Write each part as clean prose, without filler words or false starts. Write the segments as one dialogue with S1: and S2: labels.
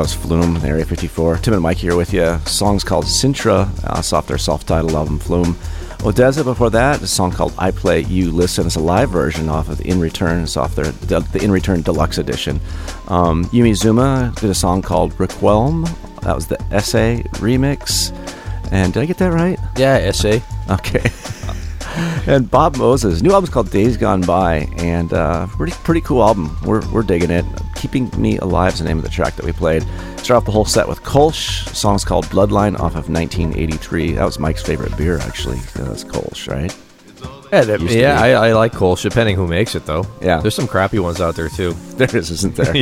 S1: was Flume, Area 54. Tim and Mike here with you. Song's called Sintra, off their self-titled album, Flume. Odessa before that, a song called I Play, You Listen. It's a live version off of In Return. It's off the In Return Deluxe Edition. Yumi Zuma did a song called Requiem. That was the Essay remix. And did I get that right?
S2: Yeah, Essay.
S1: Okay. And Bob Moses, new album's called Days Gone By, and pretty cool album. We're digging it. Keeping Me Alive is the name of the track that we played. Start off the whole set with Kolsch. The song's called Bloodline off of 1983. That was Mike's favorite beer, actually. That's Kolsch, right?
S2: Yeah, I like Kolsch, depending who makes it, though.
S1: Yeah.
S2: There's some crappy ones out there, too.
S1: There is, isn't there?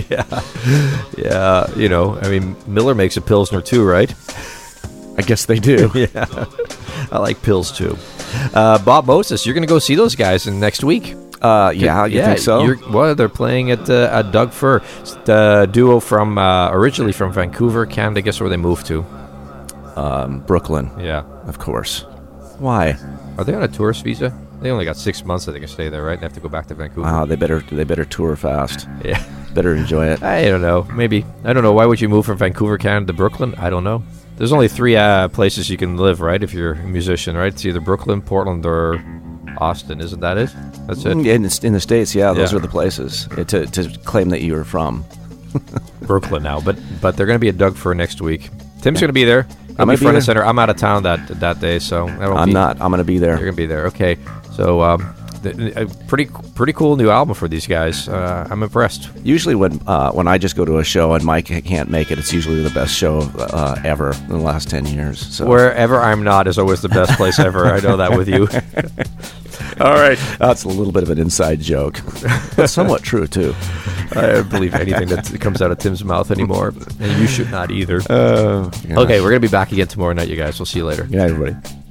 S2: Yeah, I mean, Miller makes a Pilsner, too, right?
S1: I guess they do.
S2: Yeah, I like Pils, too. Bob Moses, you're going to go see those guys next week.
S1: You think so?
S2: They're playing at Doug Fir. It's the duo from originally from Vancouver, Canada. Guess where they moved to?
S1: Brooklyn.
S2: Yeah,
S1: of course. Why?
S2: Are they on a tourist visa? They only got 6 months that they can stay there, right? And have to go back to Vancouver.
S1: They better tour fast.
S2: Yeah,
S1: better enjoy it.
S2: I don't know. Maybe. I don't know. Why would you move from Vancouver, Canada to Brooklyn? I don't know. There's only 3 places you can live, right? If you're a musician, right? It's either Brooklyn, Portland, or Austin. Isn't that it? That's it.
S1: In the States, those are the places to claim that you are from.
S2: Brooklyn now, but they're going to be at Doug Fir next week. Tim's going to be there.
S1: I'm
S2: be front and center. I'm out of town that day, so
S1: I'm not. I'm going to be there.
S2: You're going to be there. Okay, so a pretty cool new album for these guys. I'm impressed.
S1: Usually when I just go to a show and Mike can't make it, it's usually the best show ever in the last 10 years. So.
S2: Wherever I'm not is always the best place ever. I know that with you.
S1: All right. That's a little bit of an inside joke, but somewhat true, too.
S2: I don't believe anything that comes out of Tim's mouth anymore, and you should not either.
S1: Okay,
S2: we're going to be back again tomorrow night, you guys. We'll see you later.
S1: Good night, everybody.